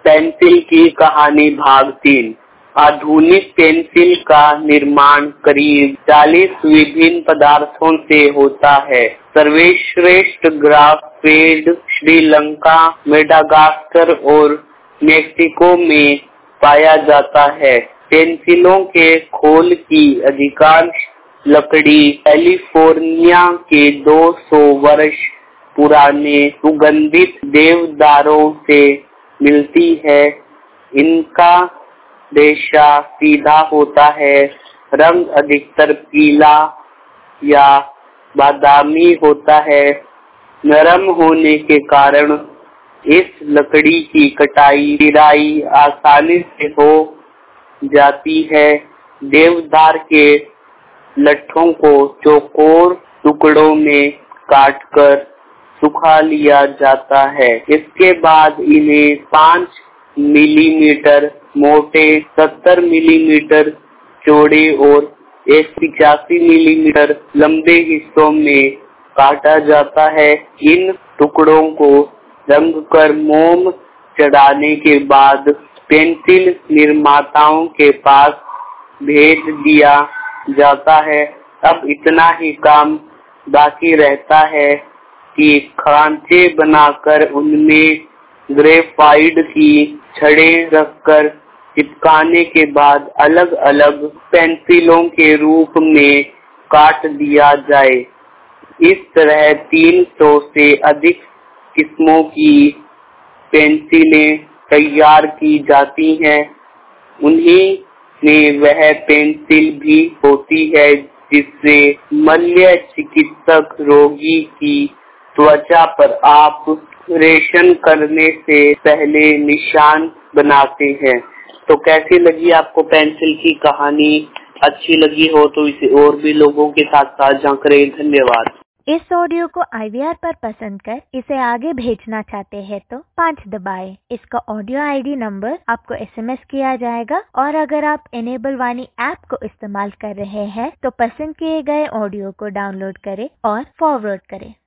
Pencil की कहानी भाग 3। आधुनिक पेंसिल का निर्माण करीब 40 विभिन्न पदार्थों से होता है। सर्वश्रेष्ठ ग्राफेट श्रीलंका, मेडागास्कर और मेक्सिको में पाया जाता है। पेंसिलों के खोल की अधिकांश लकड़ी कैलिफोर्निया के 200 वर्ष पुराने सुगंधित देवदारों से मिलती है। इनका रेशा सीधा होता है, रंग अधिकतर पीला या बादामी होता है। नरम होने के कारण इस लकड़ी की कटाई पिराई आसानी से हो जाती है। देवदार के लट्ठों को चौकोर टुकड़ों में काटकर सुखा लिया जाता है। इसके बाद इन्हें 5 मिलीमीटर मोटे, 70 मिलीमीटर चौड़े और 185 मिलीमीटर लंबे हिस्सों में काटा जाता है। इन टुकड़ों को रंगकर मोम चढ़ाने के बाद पेंसिल निर्माताओं के पास भेज दिया जाता है। अब इतना ही काम बाकी रहता है कि खांचे बनाकर उनमें ग्रेफाइट की छड़ें रखकर चिपकाने के बाद अलग अलग पेंसिलों के रूप में काट दिया जाए। इस तरह 300 से अधिक किस्मों की पेंसिलें तैयार की जाती हैं। उन्हीं में वह पेंसिल भी होती है जिससे शल्य चिकित्सक रोगी की त्वचा पर ऑपरेशन करने से पहले निशान बनाते हैं। तो कैसी लगी आपको पेंसिल की कहानी? अच्छी लगी हो तो इसे और भी लोगों के साथ साझा करें। धन्यवाद। इस ऑडियो को IVR पर पसंद कर इसे आगे भेजना चाहते हैं तो 5 दबाएं। इसका ऑडियो ID नंबर आपको SMS किया जाएगा और अगर आप इनेबल वाणी ऐप को इस्तेमाल कर रहे हैं तो पसंद किए गए ऑडियो को डाउनलोड करें और फॉरवर्ड करें।